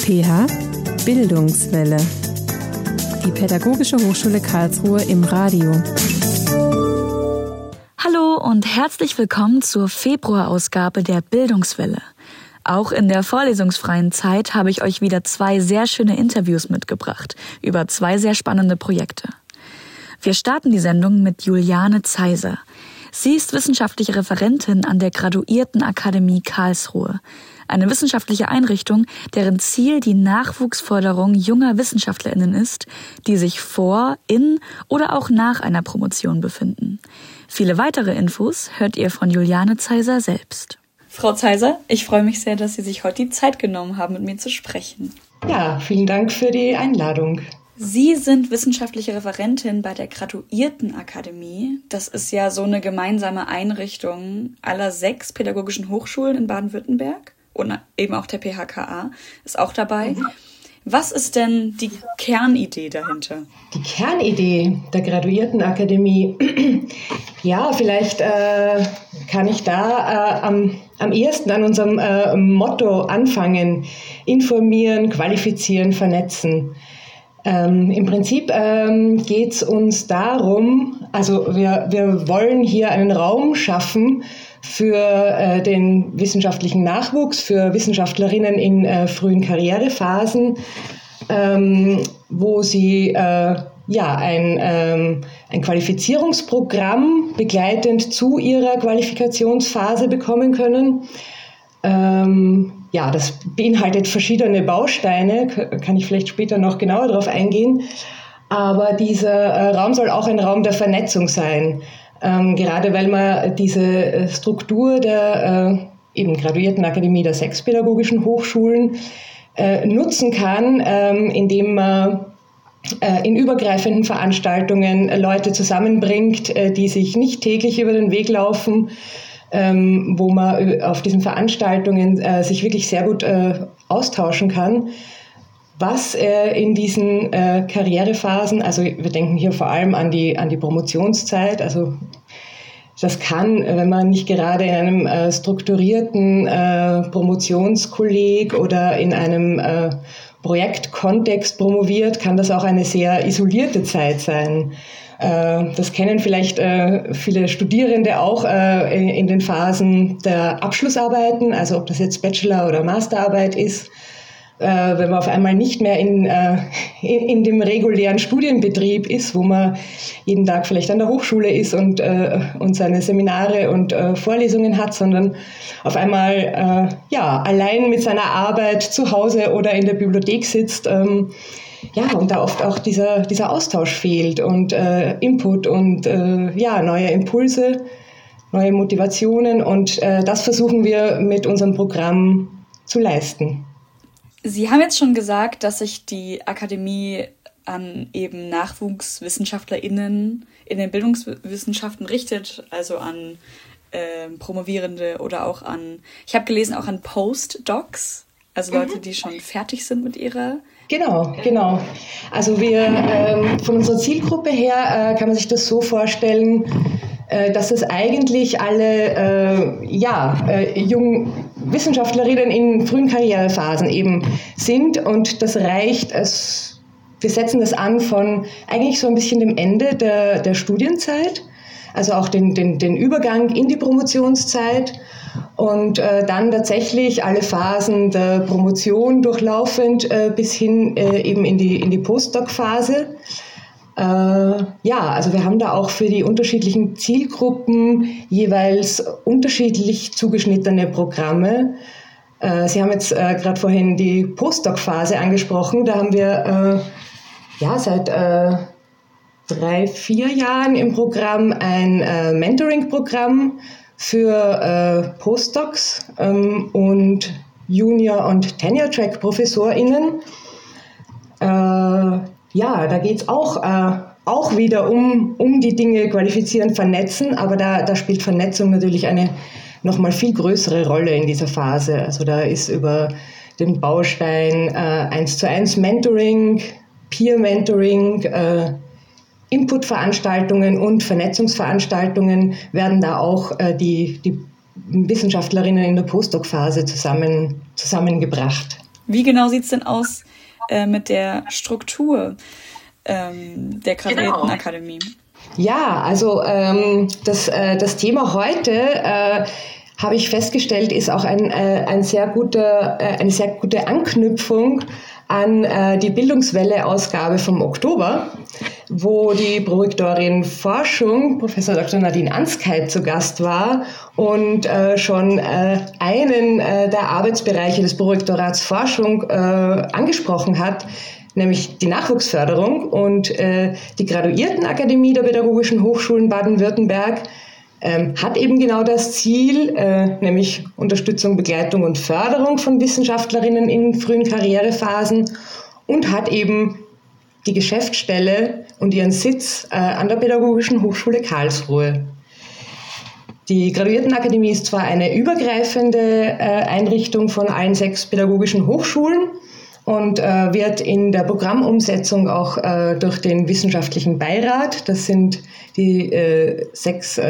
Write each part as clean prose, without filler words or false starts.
PH Bildungswelle. Die Pädagogische Hochschule Karlsruhe im Radio. Hallo und herzlich willkommen zur Februarausgabe der Bildungswelle. Auch in der vorlesungsfreien Zeit habe ich euch wieder 2 sehr schöne Interviews mitgebracht über 2 sehr spannende Projekte. Wir starten die Sendung mit Juliane Zeiser. Sie ist wissenschaftliche Referentin an der Graduiertenakademie Karlsruhe, eine wissenschaftliche Einrichtung, deren Ziel die Nachwuchsförderung junger WissenschaftlerInnen ist, die sich vor, in oder auch nach einer Promotion befinden. Viele weitere Infos hört ihr von Juliane Zeiser selbst. Frau Zeiser, ich freue mich sehr, dass Sie sich heute die Zeit genommen haben, mit mir zu sprechen. Ja, vielen Dank für die Einladung. Sie sind wissenschaftliche Referentin bei der Graduiertenakademie. Das ist ja so eine gemeinsame Einrichtung aller 6 pädagogischen Hochschulen in Baden-Württemberg und eben auch der PHKA ist auch dabei. Was ist denn die Kernidee dahinter? Die Kernidee der Graduiertenakademie, ja, vielleicht kann ich da am ehesten an unserem Motto anfangen: informieren, qualifizieren, vernetzen. Im Prinzip geht es uns darum, also wir wollen hier einen Raum schaffen für den wissenschaftlichen Nachwuchs, für Wissenschaftlerinnen in frühen Karrierephasen, wo sie ein Qualifizierungsprogramm begleitend zu ihrer Qualifikationsphase bekommen können. Das beinhaltet verschiedene Bausteine, kann ich vielleicht später noch genauer darauf eingehen. Aber dieser Raum soll auch ein Raum der Vernetzung sein. Gerade weil man diese Struktur der eben Graduiertenakademie der 6 pädagogischen Hochschulen nutzen kann, indem man in übergreifenden Veranstaltungen Leute zusammenbringt, die sich nicht täglich über den Weg laufen, wo man auf diesen Veranstaltungen sich wirklich sehr gut austauschen kann, was in diesen Karrierephasen, also wir denken hier vor allem an die Promotionszeit, also das kann, wenn man nicht gerade in einem strukturierten Promotionskolleg oder in einem Projektkontext promoviert, kann das auch eine sehr isolierte Zeit sein. Das kennen vielleicht viele Studierende auch in den Phasen der Abschlussarbeiten, also ob das jetzt Bachelor- oder Masterarbeit ist. Wenn man auf einmal nicht mehr in dem regulären Studienbetrieb ist, wo man jeden Tag vielleicht an der Hochschule ist und seine Seminare und Vorlesungen hat, sondern auf einmal allein mit seiner Arbeit zu Hause oder in der Bibliothek sitzt, und da oft auch dieser Austausch fehlt und Input und neue Impulse, neue Motivationen, und das versuchen wir mit unserem Programm zu leisten. Sie haben jetzt schon gesagt, dass sich die Akademie an eben NachwuchswissenschaftlerInnen in den Bildungswissenschaften richtet, also an Promovierende oder auch ich habe gelesen, auch an Postdocs, also Leute, die schon fertig sind mit ihrer... Genau. Also wir von unserer Zielgruppe her kann man sich das so vorstellen, dass es eigentlich alle jungen Wissenschaftlerinnen in frühen Karrierephasen eben sind, und das reicht. Wir setzen das an von eigentlich so ein bisschen dem Ende der Studienzeit, also auch den Übergang in die Promotionszeit, und dann tatsächlich alle Phasen der Promotion durchlaufend bis hin eben in die Postdoc-Phase. Also wir haben da auch für die unterschiedlichen Zielgruppen jeweils unterschiedlich zugeschnittene Programme. Sie haben jetzt gerade vorhin die Postdoc-Phase angesprochen. Da haben wir seit 3-4 Jahren im Programm ein Mentoring-Programm für Postdocs und Junior- und Tenure-Track-ProfessorInnen. Da geht es auch wieder um die Dinge qualifizieren, vernetzen, aber da spielt Vernetzung natürlich eine nochmal viel größere Rolle in dieser Phase. Also da ist über den Baustein 1:1 Mentoring, Peer-Mentoring, Inputveranstaltungen und Vernetzungsveranstaltungen werden da auch die Wissenschaftlerinnen in der Postdoc-Phase zusammengebracht. Wie genau sieht es denn aus mit der Struktur der Graduiertenakademie? Ja, also das Thema heute, habe ich festgestellt, ist auch eine sehr gute Anknüpfung an die Bildungswelle-Ausgabe vom Oktober, wo die Prorektorin Forschung, Professor Dr. Nadine Anskeit, zu Gast war und schon einen der Arbeitsbereiche des Prorektorats Forschung angesprochen hat, nämlich die Nachwuchsförderung. Und die Graduiertenakademie der Pädagogischen Hochschulen Baden-Württemberg hat eben genau das Ziel, nämlich Unterstützung, Begleitung und Förderung von Wissenschaftlerinnen in frühen Karrierephasen, und hat eben die Geschäftsstelle und ihren Sitz an der Pädagogischen Hochschule Karlsruhe. Die Graduiertenakademie ist zwar eine übergreifende Einrichtung von allen 6 pädagogischen Hochschulen und wird in der Programmumsetzung auch durch den wissenschaftlichen Beirat, das sind die 6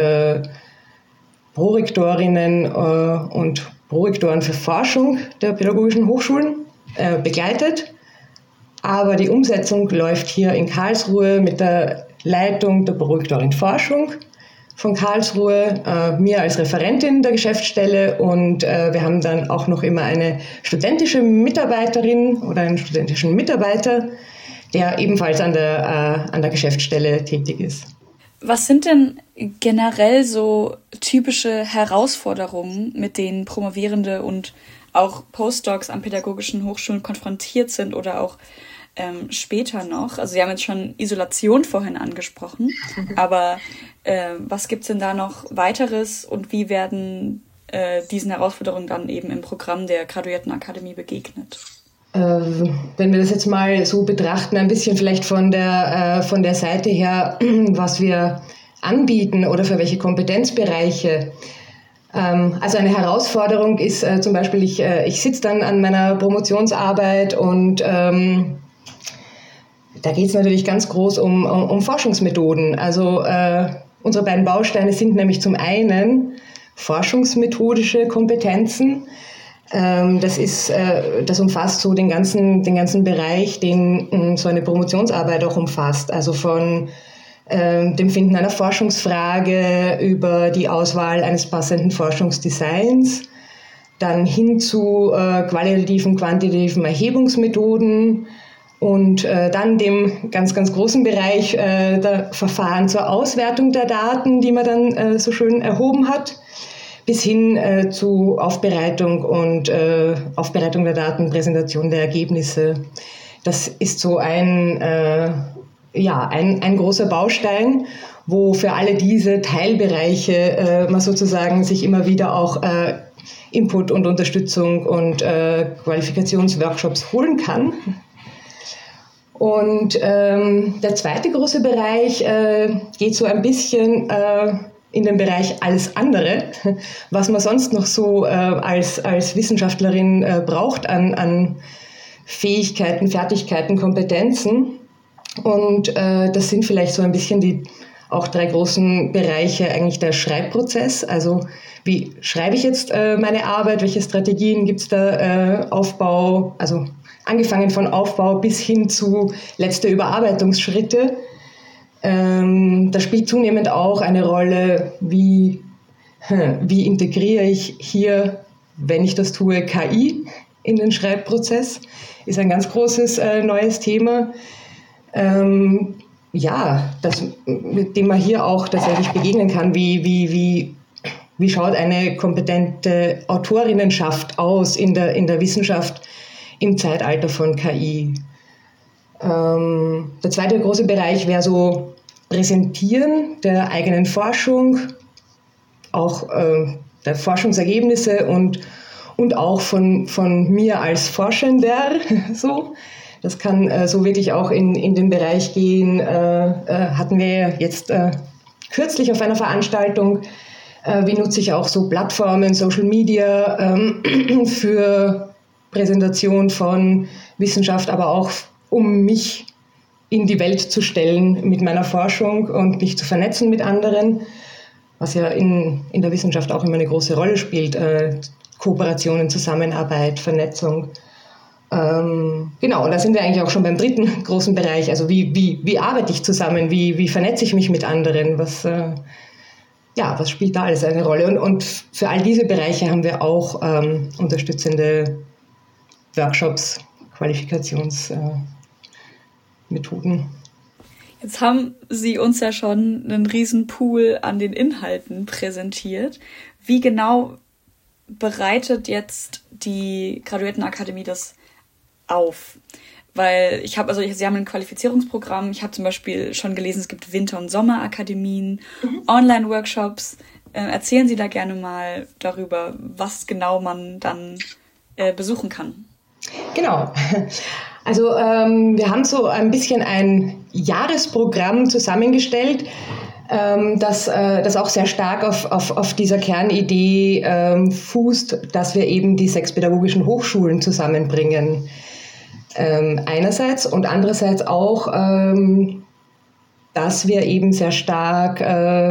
Prorektorinnen und Prorektoren für Forschung der pädagogischen Hochschulen, begleitet. Aber die Umsetzung läuft hier in Karlsruhe mit der Leitung der Prorektorin Forschung von Karlsruhe, mir als Referentin der Geschäftsstelle, und wir haben dann auch noch immer eine studentische Mitarbeiterin oder einen studentischen Mitarbeiter, der ebenfalls an der Geschäftsstelle tätig ist. Was sind denn generell so typische Herausforderungen, mit denen Promovierende und auch Postdocs an pädagogischen Hochschulen konfrontiert sind oder auch später noch? Also Sie haben jetzt schon Isolation vorhin angesprochen, aber was gibt es denn da noch weiteres und wie werden diesen Herausforderungen dann eben im Programm der Graduiertenakademie begegnet? Wenn wir das jetzt mal so betrachten, ein bisschen vielleicht von der Seite her, was wir anbieten oder für welche Kompetenzbereiche. Also eine Herausforderung ist zum Beispiel, ich sitze dann an meiner Promotionsarbeit und da geht es natürlich ganz groß um Forschungsmethoden. Also unsere beiden Bausteine sind nämlich zum einen forschungsmethodische Kompetenzen. Das umfasst so den ganzen Bereich, den so eine Promotionsarbeit auch umfasst. Also von dem Finden einer Forschungsfrage über die Auswahl eines passenden Forschungsdesigns, dann hin zu qualitativen, quantitativen Erhebungsmethoden und dann dem ganz, ganz großen Bereich der Verfahren zur Auswertung der Daten, die man dann so schön erhoben hat, bis hin zu Aufbereitung der Daten, Präsentation der Ergebnisse. Das ist so ein großer Baustein, wo für alle diese Teilbereiche man sozusagen sich immer wieder auch Input und Unterstützung und Qualifikationsworkshops holen kann. Und der zweite große Bereich geht so ein bisschen in den Bereich alles andere, was man sonst noch so als Wissenschaftlerin braucht an Fähigkeiten, Fertigkeiten, Kompetenzen. Und das sind vielleicht so ein bisschen die auch 3 großen Bereiche, eigentlich der Schreibprozess. Also wie schreibe ich jetzt meine Arbeit, welche Strategien gibt es da, Aufbau, also angefangen von Aufbau bis hin zu letzte Überarbeitungsschritte. Da spielt zunehmend auch eine Rolle, wie integriere ich hier, wenn ich das tue, KI in den Schreibprozess. Ist ein ganz großes neues Thema. Mit dem man hier auch tatsächlich begegnen kann, wie schaut eine kompetente Autorinnenschaft aus in der Wissenschaft im Zeitalter von KI. Der zweite große Bereich wäre so Präsentieren der eigenen Forschung, auch der Forschungsergebnisse und auch von mir als Forschender. So. Das kann so wirklich auch in den Bereich gehen. Hatten wir jetzt kürzlich auf einer Veranstaltung, wie nutze ich auch so Plattformen, Social Media für Präsentation von Wissenschaft, aber auch um mich in die Welt zu stellen mit meiner Forschung und mich zu vernetzen mit anderen, was ja in der Wissenschaft auch immer eine große Rolle spielt. Kooperationen, Zusammenarbeit, Vernetzung. Genau, und da sind wir eigentlich auch schon beim dritten großen Bereich. Also wie arbeite ich zusammen? Wie vernetze ich mich mit anderen? Was spielt da alles eine Rolle? Und für all diese Bereiche haben wir auch unterstützende Workshops, Qualifikationsmethoden. Jetzt haben Sie uns ja schon einen riesen Pool an den Inhalten präsentiert. Wie genau bereitet jetzt die Graduiertenakademie das auf? Weil Sie haben ein Qualifizierungsprogramm. Ich habe zum Beispiel schon gelesen, es gibt Winter- und Sommerakademien, Online-Workshops. Erzählen Sie da gerne mal darüber, was genau man dann besuchen kann. Genau. Also wir haben so ein bisschen ein Jahresprogramm zusammengestellt, das auch sehr stark auf dieser Kernidee fußt, dass wir eben die 6 pädagogischen Hochschulen zusammenbringen. Einerseits und andererseits auch, dass wir eben sehr stark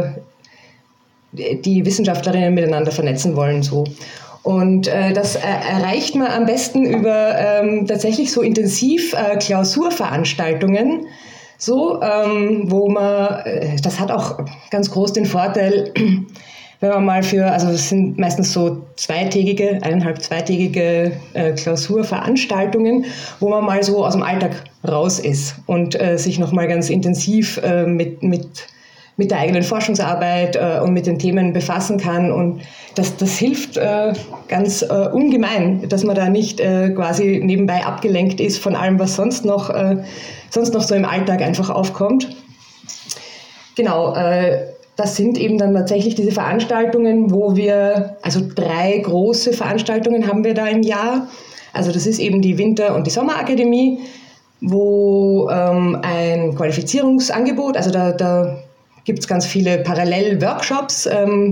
die Wissenschaftlerinnen miteinander vernetzen wollen. So. Und das erreicht man am besten über tatsächlich so intensiv Klausurveranstaltungen, so, wo man, das hat auch ganz groß den Vorteil, wenn man mal es sind meistens so zweitägige Klausurveranstaltungen, wo man mal so aus dem Alltag raus ist und sich nochmal ganz intensiv mit der eigenen Forschungsarbeit und mit den Themen befassen kann. Und das hilft ganz ungemein, dass man da nicht quasi nebenbei abgelenkt ist von allem, was sonst noch so im Alltag einfach aufkommt. Genau, das sind eben dann tatsächlich diese Veranstaltungen, wo wir, also 3 große Veranstaltungen haben wir da im Jahr. Also das ist eben die Winter- und die Sommerakademie, wo ein Qualifizierungsangebot, also da gibt es ganz viele Parallel-Workshops,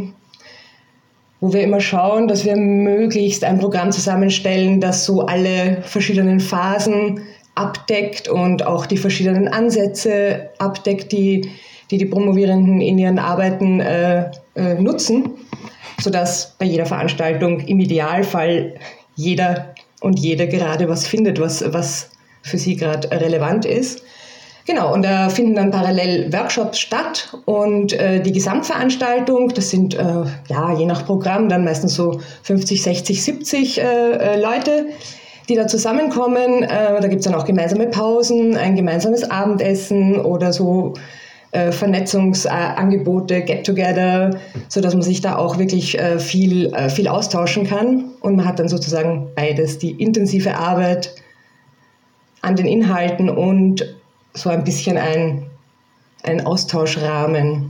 wo wir immer schauen, dass wir möglichst ein Programm zusammenstellen, das so alle verschiedenen Phasen abdeckt und auch die verschiedenen Ansätze abdeckt, die Promovierenden in ihren Arbeiten nutzen, sodass bei jeder Veranstaltung im Idealfall jeder und jede gerade was findet, was für sie gerade relevant ist. Genau, und da finden dann parallel Workshops statt und die Gesamtveranstaltung, das sind je nach Programm dann meistens so 50, 60, 70 Leute, die da zusammenkommen. Da gibt es dann auch gemeinsame Pausen, ein gemeinsames Abendessen oder so Vernetzungsangebote, Get-Together, sodass man sich da auch wirklich viel austauschen kann. Und man hat dann sozusagen beides, die intensive Arbeit an den Inhalten und so ein bisschen ein Austauschrahmen.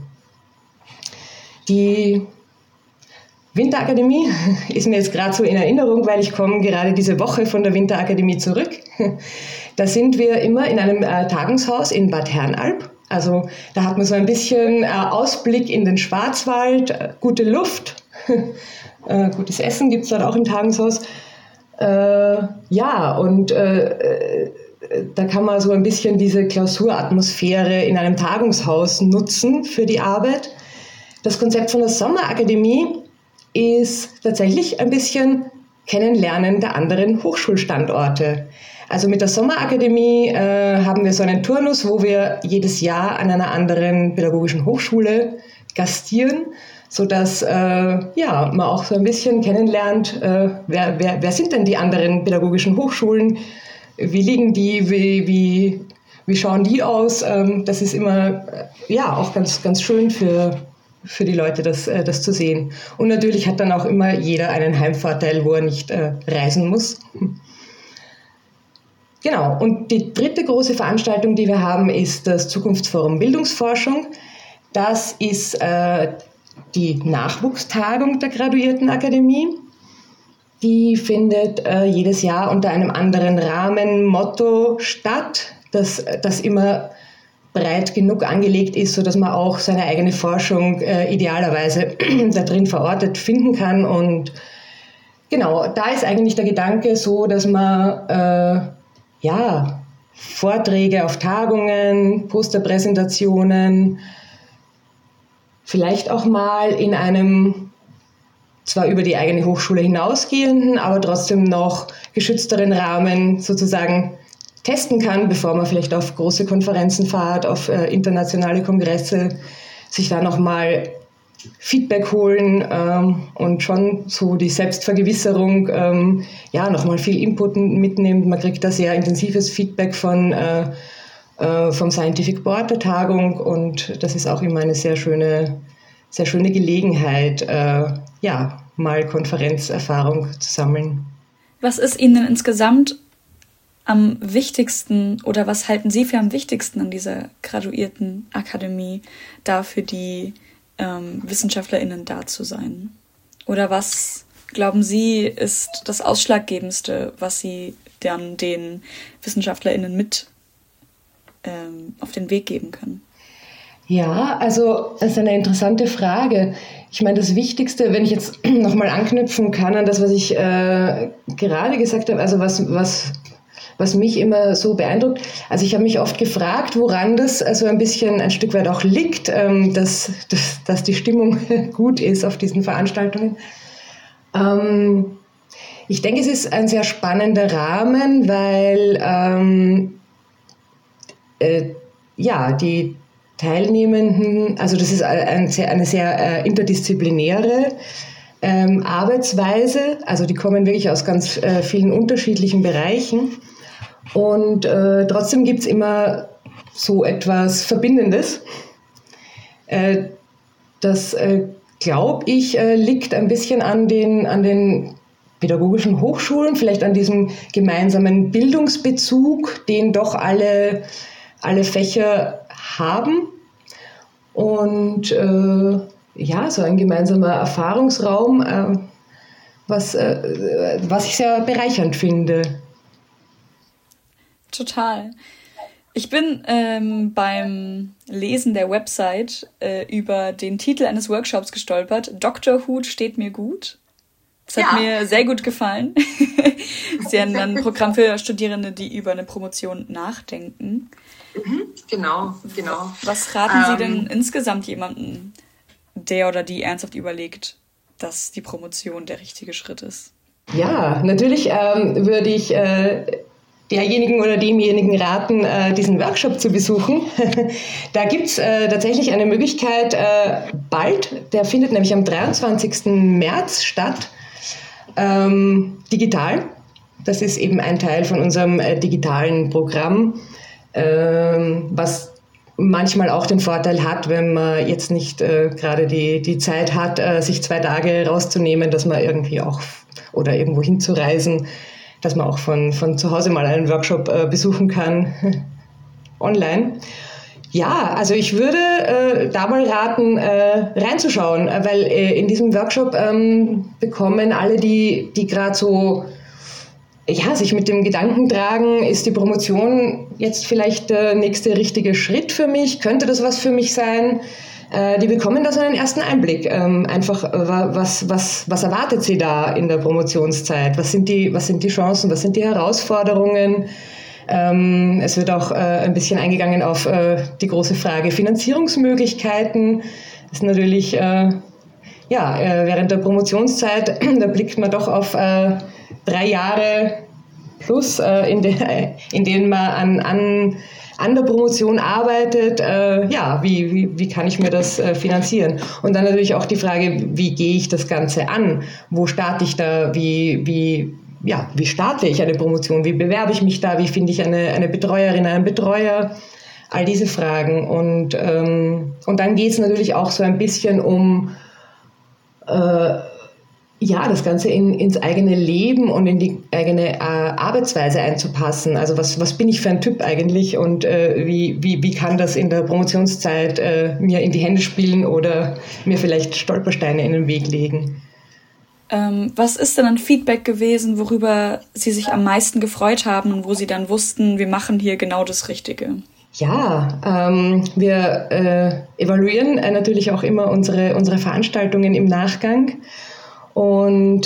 Die Winterakademie ist mir jetzt gerade so in Erinnerung, weil ich komme gerade diese Woche von der Winterakademie zurück. Da sind wir immer in einem Tagungshaus in Bad Herrenalb. Also da hat man so ein bisschen Ausblick in den Schwarzwald, gute Luft, gutes Essen gibt es dort auch im Tagungshaus. Da kann man so ein bisschen diese Klausuratmosphäre in einem Tagungshaus nutzen für die Arbeit. Das Konzept von der Sommerakademie ist tatsächlich ein bisschen Kennenlernen der anderen Hochschulstandorte. Also mit der Sommerakademie haben wir so einen Turnus, wo wir jedes Jahr an einer anderen pädagogischen Hochschule gastieren, sodass man auch so ein bisschen kennenlernt, wer sind denn die anderen pädagogischen Hochschulen, wie liegen die, wie schauen die aus. Das ist immer auch ganz, ganz schön für die Leute, das zu sehen. Und natürlich hat dann auch immer jeder einen Heimvorteil, wo er nicht reisen muss. Genau, und die dritte große Veranstaltung, die wir haben, ist das Zukunftsforum Bildungsforschung. Das ist die Nachwuchstagung der Graduiertenakademie. Die findet jedes Jahr unter einem anderen Rahmen, Motto statt, das immer breit genug angelegt ist, sodass man auch seine eigene Forschung idealerweise da drin verortet finden kann. Und genau, da ist eigentlich der Gedanke so, dass man Vorträge auf Tagungen, Posterpräsentationen, vielleicht auch mal in einem zwar über die eigene Hochschule hinausgehenden, aber trotzdem noch geschützteren Rahmen sozusagen testen kann, bevor man vielleicht auf große Konferenzen fährt, auf internationale Kongresse, sich da nochmal Feedback holen und schon so die Selbstvergewisserung, nochmal viel Input mitnimmt. Man kriegt da sehr intensives Feedback vom Scientific Board der Tagung und das ist auch immer eine sehr schöne Gelegenheit, mal Konferenzerfahrung zu sammeln. Was ist Ihnen insgesamt am wichtigsten oder was halten Sie für am wichtigsten an dieser Graduiertenakademie, da für die WissenschaftlerInnen da zu sein? Oder was, glauben Sie, ist das Ausschlaggebendste, was Sie dann den WissenschaftlerInnen mit auf den Weg geben können? Ja, also das ist eine interessante Frage. Ich meine, das Wichtigste, wenn ich jetzt nochmal anknüpfen kann an das, was ich gerade gesagt habe, also was mich immer so beeindruckt. Also ich habe mich oft gefragt, woran das also ein Stück weit auch liegt, dass die Stimmung gut ist auf diesen Veranstaltungen. Ich denke, es ist ein sehr spannender Rahmen, weil die Teilnehmenden, also das ist eine sehr interdisziplinäre Arbeitsweise, also die kommen wirklich aus ganz vielen unterschiedlichen Bereichen. Und trotzdem gibt es immer so etwas Verbindendes. Das, glaube ich, liegt ein bisschen an den pädagogischen Hochschulen, vielleicht an diesem gemeinsamen Bildungsbezug, den doch alle Fächer haben. Und so ein gemeinsamer Erfahrungsraum, was ich sehr bereichernd finde. Total. Ich bin beim Lesen der Website über den Titel eines Workshops gestolpert. Dr. Hut steht mir gut. Das hat mir sehr gut gefallen. Sie haben ein Programm für Studierende, die über eine Promotion nachdenken. Genau. Was raten Sie denn insgesamt jemandem, der oder die ernsthaft überlegt, dass die Promotion der richtige Schritt ist? Ja, natürlich würde ich derjenigen oder demjenigen raten, diesen Workshop zu besuchen. Da gibt es tatsächlich eine Möglichkeit bald, der findet nämlich am 23. März statt, digital. Das ist eben ein Teil von unserem digitalen Programm, was manchmal auch den Vorteil hat, wenn man jetzt nicht gerade die Zeit hat, sich 2 Tage rauszunehmen, dass man irgendwie auch oder irgendwo hinzureisen, dass man auch von zu Hause mal einen Workshop besuchen kann, online. Ja, also ich würde da mal raten, reinzuschauen, weil in diesem Workshop bekommen alle, die gerade so sich mit dem Gedanken tragen, ist die Promotion jetzt vielleicht der nächste richtige Schritt für mich? Könnte das was für mich sein? Die bekommen da so einen ersten Einblick. Einfach, was erwartet sie da in der Promotionszeit? Was sind die Chancen? Was sind die Herausforderungen? Es wird auch ein bisschen eingegangen auf die große Frage Finanzierungsmöglichkeiten. Das ist natürlich, während der Promotionszeit, da blickt man doch auf 3 Jahre plus, in denen man an der Promotion arbeitet, wie kann ich mir das finanzieren? Und dann natürlich auch die Frage, wie gehe ich das Ganze an? Wo starte ich da? Wie starte ich eine Promotion? Wie bewerbe ich mich da? Wie finde ich eine Betreuerin, einen Betreuer? All diese Fragen. Und dann geht es natürlich auch so ein bisschen um das Ganze ins eigene Leben und in die eigene Arbeitsweise einzupassen. Also was bin ich für ein Typ eigentlich und wie kann das in der Promotionszeit mir in die Hände spielen oder mir vielleicht Stolpersteine in den Weg legen? Was ist denn ein Feedback gewesen, worüber Sie sich am meisten gefreut haben und wo Sie dann wussten, wir machen hier genau das Richtige? Ja, wir evaluieren natürlich auch immer unsere Veranstaltungen im Nachgang. Und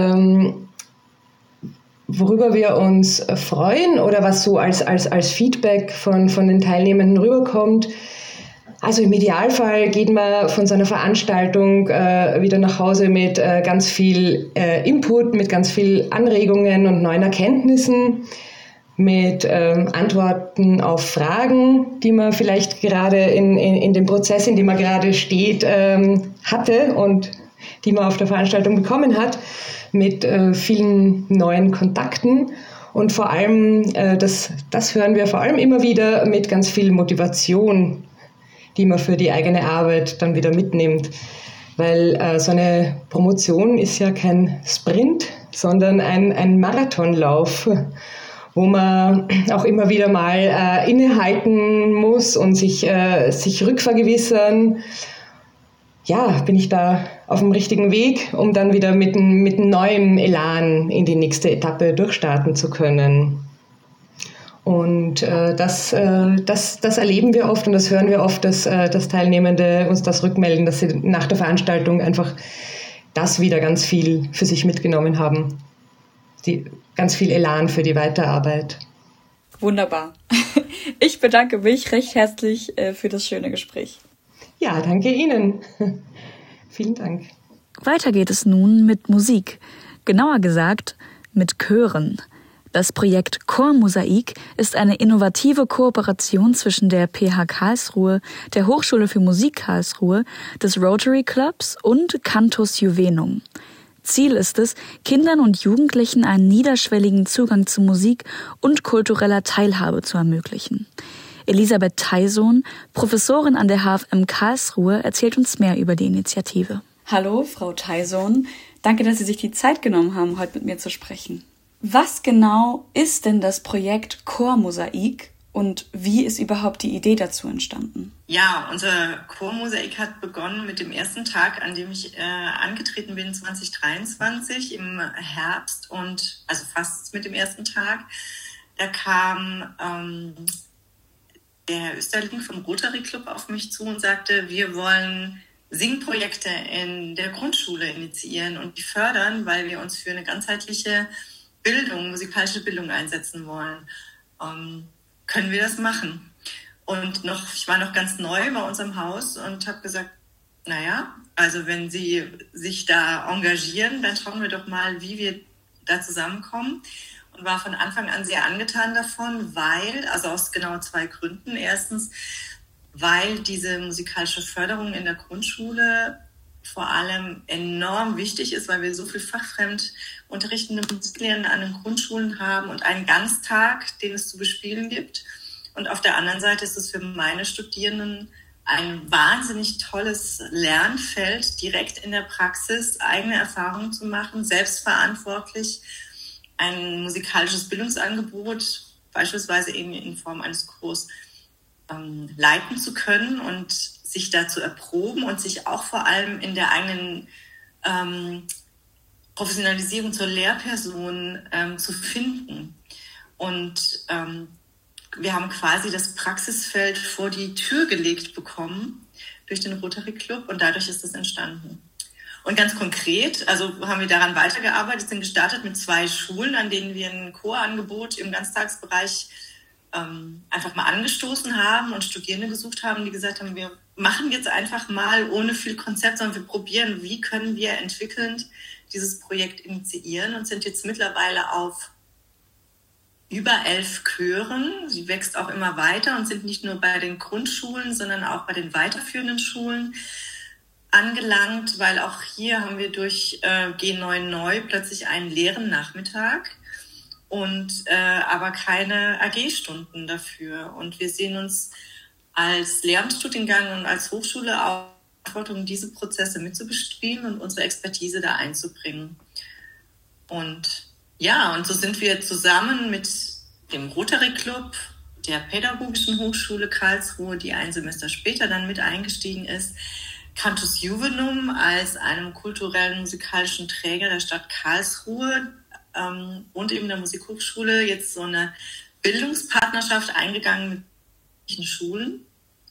worüber wir uns freuen oder was so als Feedback von den Teilnehmenden rüberkommt, Also im Idealfall geht man von so einer Veranstaltung wieder nach Hause mit ganz viel Input, mit ganz viel Anregungen und neuen Erkenntnissen, mit Antworten auf Fragen, die man vielleicht gerade in dem Prozess, in dem man gerade steht, hatte und die man auf der Veranstaltung bekommen hat, mit vielen neuen Kontakten und vor allem, das hören wir vor allem immer wieder, mit ganz viel Motivation, die man für die eigene Arbeit dann wieder mitnimmt. Weil so eine Promotion ist ja kein Sprint, sondern ein Marathonlauf, wo man auch immer wieder mal innehalten muss und sich rückvergewissern, ja, bin ich da auf dem richtigen Weg, um dann wieder mit neuem Elan in die nächste Etappe durchstarten zu können. Und das erleben wir oft und das hören wir oft, dass Teilnehmende uns das rückmelden, dass sie nach der Veranstaltung einfach das wieder ganz viel für sich mitgenommen haben. Ganz viel Elan für die Weiterarbeit. Wunderbar. Ich bedanke mich recht herzlich für das schöne Gespräch. Ja, danke Ihnen. Vielen Dank. Weiter geht es nun mit Musik. Genauer gesagt mit Chören. Das Projekt Chormosaik ist eine innovative Kooperation zwischen der PH Karlsruhe, der Hochschule für Musik Karlsruhe, des Rotary Clubs und Cantus Juvenum. Ziel ist es, Kindern und Jugendlichen einen niederschwelligen Zugang zu Musik und kultureller Teilhabe zu ermöglichen. Elisabeth Theison, Professorin an der HFM Karlsruhe, erzählt uns mehr über die Initiative. Hallo, Frau Theison. Danke, dass Sie sich die Zeit genommen haben, heute mit mir zu sprechen. Was genau ist denn das Projekt Chormosaik und wie ist überhaupt die Idee dazu entstanden? Ja, unser Chormosaik hat begonnen mit dem ersten Tag, an dem ich angetreten bin, 2023 im Herbst und also fast mit dem ersten Tag. Da kam der Herr Österling vom Rotary Club auf mich zu und sagte, wir wollen Singprojekte in der Grundschule initiieren und die fördern, weil wir uns für eine ganzheitliche Bildung, musikalische Bildung einsetzen wollen. Können wir das machen? Und ich war noch ganz neu bei unserem Haus und habe gesagt, naja, also wenn Sie sich da engagieren, dann schauen wir doch mal, wie wir da zusammenkommen. Und war von Anfang an sehr angetan davon, also aus genau 2 Gründen. Erstens, weil diese musikalische Förderung in der Grundschule vor allem enorm wichtig ist, weil wir so viel fachfremd unterrichtende Musiklehrer an den Grundschulen haben und einen Ganztag, den es zu bespielen gibt. Und auf der anderen Seite ist es für meine Studierenden ein wahnsinnig tolles Lernfeld, direkt in der Praxis eigene Erfahrungen zu machen, selbstverantwortlich ein musikalisches Bildungsangebot, beispielsweise eben in Form eines Chors, leiten zu können und sich da zu erproben und sich auch vor allem in der eigenen Professionalisierung zur Lehrperson zu finden. Und wir haben quasi das Praxisfeld vor die Tür gelegt bekommen durch den Rotary Club und dadurch ist es entstanden. Und ganz konkret, also haben wir daran weitergearbeitet, sind gestartet mit 2 Schulen, an denen wir ein Chorangebot im Ganztagsbereich einfach mal angestoßen haben und Studierende gesucht haben, die gesagt haben, wir machen jetzt einfach mal ohne viel Konzept, sondern wir probieren, wie können wir entwickelnd dieses Projekt initiieren und sind jetzt mittlerweile auf über 11 Chören. Sie wächst auch immer weiter und sind nicht nur bei den Grundschulen, sondern auch bei den weiterführenden Schulen angelangt, weil auch hier haben wir durch G9 Neu plötzlich einen leeren Nachmittag und aber keine AG-Stunden dafür. Und wir sehen uns als Lehramtsstudiengang und als Hochschule auch Verantwortung, diese Prozesse mitzubespielen und unsere Expertise da einzubringen. Und ja, und so sind wir zusammen mit dem Rotary Club, der Pädagogischen Hochschule Karlsruhe, die ein Semester später dann mit eingestiegen ist, Cantus Juvenum als einem kulturellen musikalischen Träger der Stadt Karlsruhe und eben der Musikhochschule jetzt so eine Bildungspartnerschaft eingegangen mit den Schulen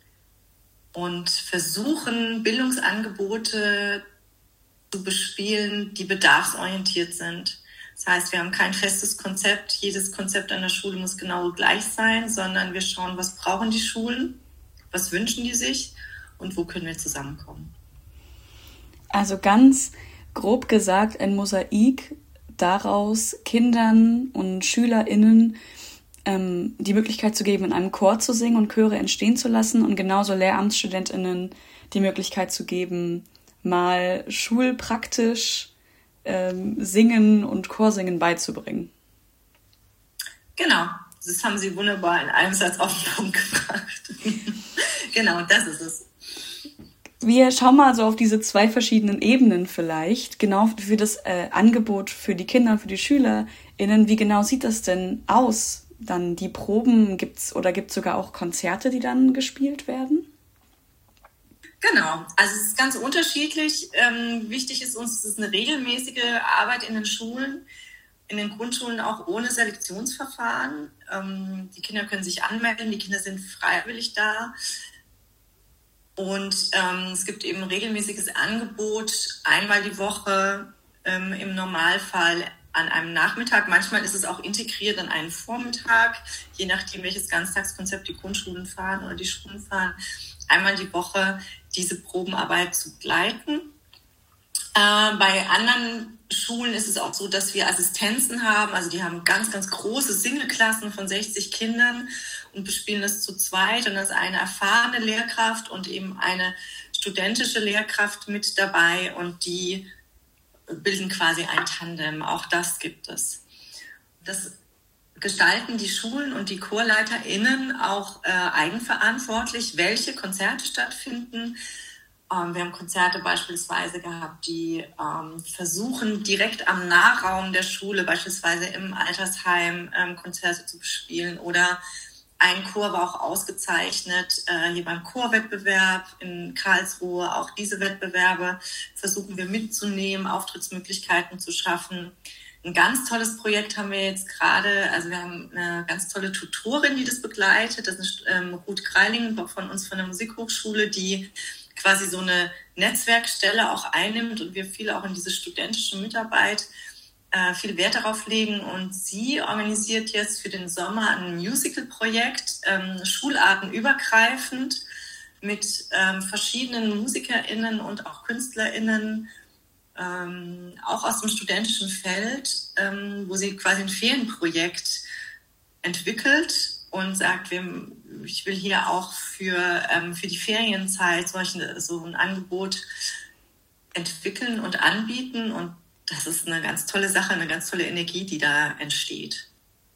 und versuchen, Bildungsangebote zu bespielen, die bedarfsorientiert sind. Das heißt, wir haben kein festes Konzept. Jedes Konzept an der Schule muss genau gleich sein, sondern wir schauen, was brauchen die Schulen, was wünschen die sich und wo können wir zusammenkommen. Also ganz grob gesagt ein Mosaik, daraus Kindern und SchülerInnen die Möglichkeit zu geben, in einem Chor zu singen und Chöre entstehen zu lassen und genauso LehramtsstudentInnen die Möglichkeit zu geben, mal schulpraktisch Singen und Chorsingen beizubringen. Genau, das haben Sie wunderbar in einem Satz auf den Punkt gebracht. Genau, das ist es. Wir schauen mal so auf diese zwei verschiedenen Ebenen vielleicht, genau für das Angebot für die Kinder und für die SchülerInnen. Wie genau sieht das denn aus? Dann die Proben, gibt's sogar auch Konzerte, die dann gespielt werden? Genau, also es ist ganz unterschiedlich. Wichtig ist uns, es ist eine regelmäßige Arbeit in den Schulen, in den Grundschulen auch ohne Selektionsverfahren. Die Kinder können sich anmelden, die Kinder sind freiwillig da. Und es gibt eben ein regelmäßiges Angebot, einmal die Woche im Normalfall an einem Nachmittag. Manchmal ist es auch integriert an einen Vormittag, je nachdem, welches Ganztagskonzept die Grundschulen fahren oder die Schulen fahren, einmal die Woche diese Probenarbeit zu begleiten. Bei anderen Schulen ist es auch so, dass wir Assistenzen haben. Also die haben ganz, ganz große Single-Klassen von 60 Kindern und bespielen das zu zweit. Und da ist eine erfahrene Lehrkraft und eben eine studentische Lehrkraft mit dabei und die bilden quasi ein Tandem. Auch das gibt es. Das gestalten die Schulen und die ChorleiterInnen auch eigenverantwortlich, welche Konzerte stattfinden. Wir haben Konzerte beispielsweise gehabt, die versuchen, direkt am Nahraum der Schule, beispielsweise im Altersheim, Konzerte zu bespielen. Oder ein Chor war auch ausgezeichnet, hier beim Chorwettbewerb in Karlsruhe. Auch diese Wettbewerbe versuchen wir mitzunehmen, Auftrittsmöglichkeiten zu schaffen. Ein ganz tolles Projekt haben wir jetzt gerade, also wir haben eine ganz tolle Tutorin, die das begleitet. Das ist Ruth Greiling von uns von der Musikhochschule, die quasi so eine Netzwerkstelle auch einnimmt und wir viel auch in diese studentische Mitarbeit viel Wert darauf legen. Und sie organisiert jetzt für den Sommer ein Musical-Projekt, schulartenübergreifend mit verschiedenen MusikerInnen und auch KünstlerInnen, auch aus dem studentischen Feld, wo sie quasi ein Ferienprojekt entwickelt und sagt, ich will hier auch für die Ferienzeit so ein Angebot entwickeln und anbieten. Und das ist eine ganz tolle Sache, eine ganz tolle Energie, die da entsteht.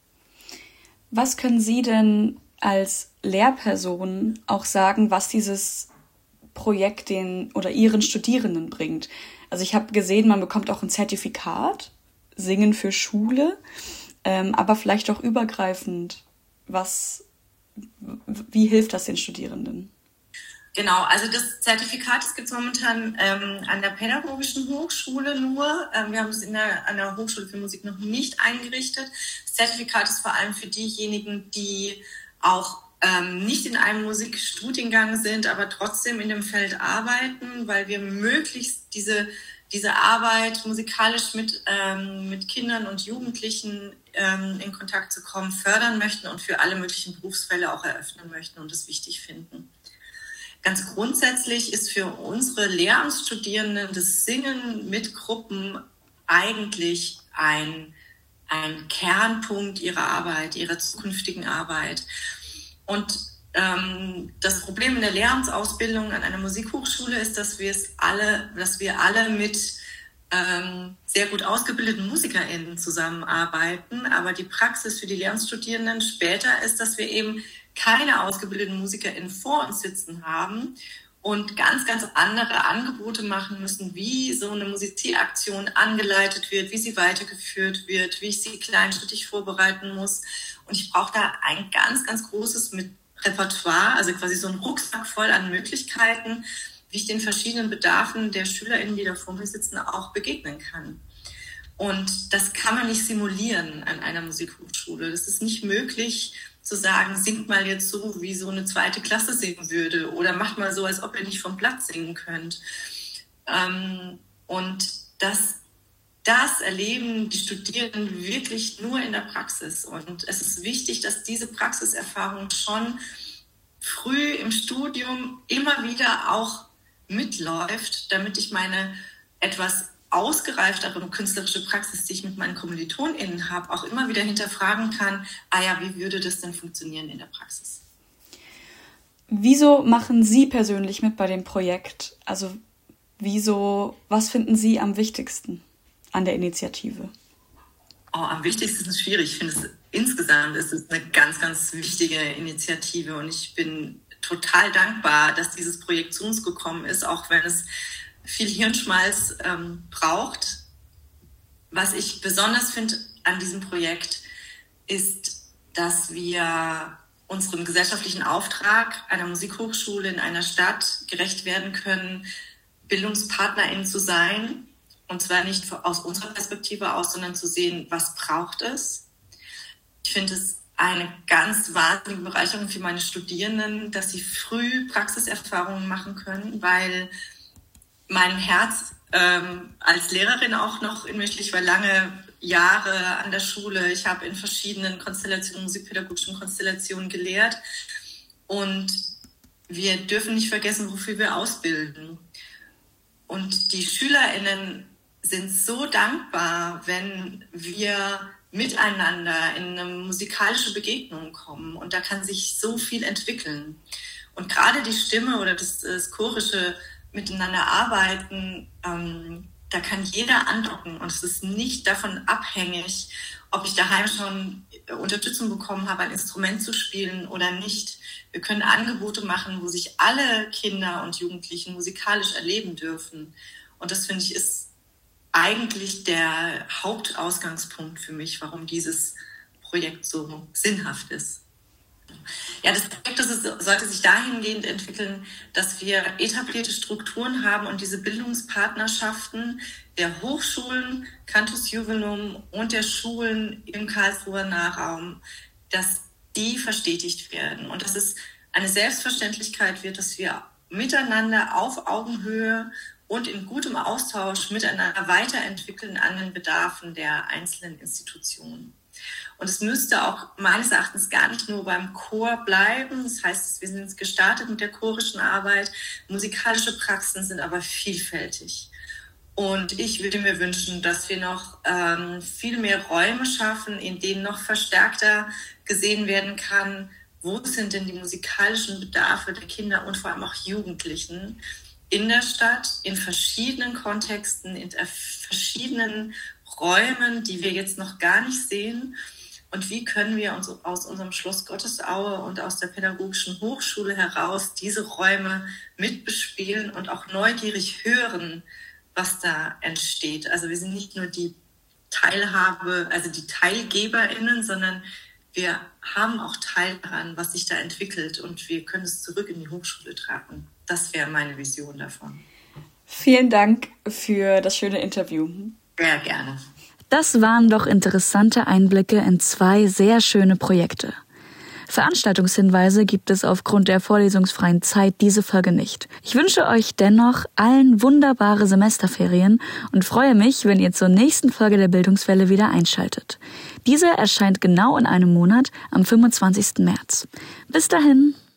Was können Sie denn als Lehrperson auch sagen, was dieses Projekt Ihren Studierenden bringt? Also ich habe gesehen, man bekommt auch ein Zertifikat, Singen für Schule, aber vielleicht auch übergreifend. Wie hilft das den Studierenden? Genau, also das Zertifikat, das gibt es momentan an der Pädagogischen Hochschule nur. Wir haben es an der Hochschule für Musik noch nicht eingerichtet. Das Zertifikat ist vor allem für diejenigen, die auch nicht in einem Musikstudiengang sind, aber trotzdem in dem Feld arbeiten, weil wir möglichst diese Arbeit musikalisch mit Kindern und Jugendlichen in Kontakt zu kommen, fördern möchten und für alle möglichen Berufsfälle auch eröffnen möchten und es wichtig finden. Ganz grundsätzlich ist für unsere Lehramtsstudierenden das Singen mit Gruppen eigentlich ein Kernpunkt ihrer Arbeit, ihrer zukünftigen Arbeit. Und das Problem in der Lehramtsausbildung an einer Musikhochschule ist, dass wir alle mit sehr gut ausgebildeten MusikerInnen zusammenarbeiten. Aber die Praxis für die Lehramtsstudierenden später ist, dass wir eben keine ausgebildeten MusikerInnen vor uns sitzen haben und ganz, ganz andere Angebote machen müssen, wie so eine Musizieraktion angeleitet wird, wie sie weitergeführt wird, wie ich sie kleinschrittig vorbereiten muss. Und ich brauche da ein ganz, ganz großes Repertoire, also quasi so ein Rucksack voll an Möglichkeiten, wie ich den verschiedenen Bedarfen der SchülerInnen, die da vor mir sitzen, auch begegnen kann. Und das kann man nicht simulieren an einer Musikhochschule. Das ist nicht möglich, zu sagen, singt mal jetzt so, wie so eine 2. Klasse singen würde oder macht mal so, als ob ihr nicht vom Platz singen könnt. Und das erleben die Studierenden wirklich nur in der Praxis. Und es ist wichtig, dass diese Praxiserfahrung schon früh im Studium immer wieder auch mitläuft, damit ich meine etwas ausgereiftere künstlerische Praxis, die ich mit meinen KommilitonInnen habe, auch immer wieder hinterfragen kann, wie würde das denn funktionieren in der Praxis? Wieso machen Sie persönlich mit bei dem Projekt? Also was finden Sie am wichtigsten an der Initiative? Am wichtigsten ist schwierig. Ich finde, insgesamt ist es eine ganz, ganz wichtige Initiative und ich bin total dankbar, dass dieses Projekt zu uns gekommen ist, auch wenn es viel Hirnschmalz braucht. Was ich besonders finde an diesem Projekt ist, dass wir unserem gesellschaftlichen Auftrag einer Musikhochschule in einer Stadt gerecht werden können, BildungspartnerInnen zu sein. Und zwar nicht aus unserer Perspektive aus, sondern zu sehen, was braucht es. Ich finde es eine ganz wahnsinnige Bereicherung für meine Studierenden, dass sie früh Praxiserfahrungen machen können, weil mein Herz als Lehrerin auch noch in mich, ich war lange Jahre an der Schule. Ich habe in verschiedenen Konstellationen, musikpädagogischen Konstellationen gelehrt. Und wir dürfen nicht vergessen, wofür wir ausbilden. Und die SchülerInnen sind so dankbar, wenn wir miteinander in eine musikalische Begegnung kommen. Und da kann sich so viel entwickeln. Und gerade die Stimme oder das chorische Miteinander arbeiten, da kann jeder andocken. Und es ist nicht davon abhängig, ob ich daheim schon Unterstützung bekommen habe, ein Instrument zu spielen oder nicht. Wir können Angebote machen, wo sich alle Kinder und Jugendlichen musikalisch erleben dürfen. Und das, finde ich, ist eigentlich der Hauptausgangspunkt für mich, warum dieses Projekt so sinnhaft ist. Ja, das Projekt sollte sich dahingehend entwickeln, dass wir etablierte Strukturen haben und diese Bildungspartnerschaften der Hochschulen, Cantus Juvenum und der Schulen im Karlsruher Nahraum, dass die verstetigt werden und dass es eine Selbstverständlichkeit wird, dass wir miteinander auf Augenhöhe und in gutem Austausch miteinander weiterentwickeln an den Bedarfen der einzelnen Institutionen. Und es müsste auch meines Erachtens gar nicht nur beim Chor bleiben. Das heißt, wir sind gestartet mit der chorischen Arbeit. Musikalische Praxen sind aber vielfältig. Und ich würde mir wünschen, dass wir noch viel mehr Räume schaffen, in denen noch verstärkter gesehen werden kann, wo sind denn die musikalischen Bedarfe der Kinder und vor allem auch Jugendlichen in der Stadt, in verschiedenen Kontexten, in verschiedenen Räumen, die wir jetzt noch gar nicht sehen. Und wie können wir uns aus unserem Schloss Gottesaue und aus der Pädagogischen Hochschule heraus diese Räume mitbespielen und auch neugierig hören, was da entsteht. Also wir sind nicht nur die die TeilgeberInnen, sondern wir haben auch Teil daran, was sich da entwickelt und wir können es zurück in die Hochschule tragen. Das wäre meine Vision davon. Vielen Dank für das schöne Interview. Sehr gerne. Das waren doch interessante Einblicke in 2 sehr schöne Projekte. Veranstaltungshinweise gibt es aufgrund der vorlesungsfreien Zeit diese Folge nicht. Ich wünsche euch dennoch allen wunderbare Semesterferien und freue mich, wenn ihr zur nächsten Folge der Bildungswelle wieder einschaltet. Diese erscheint genau in einem Monat am 25. März. Bis dahin.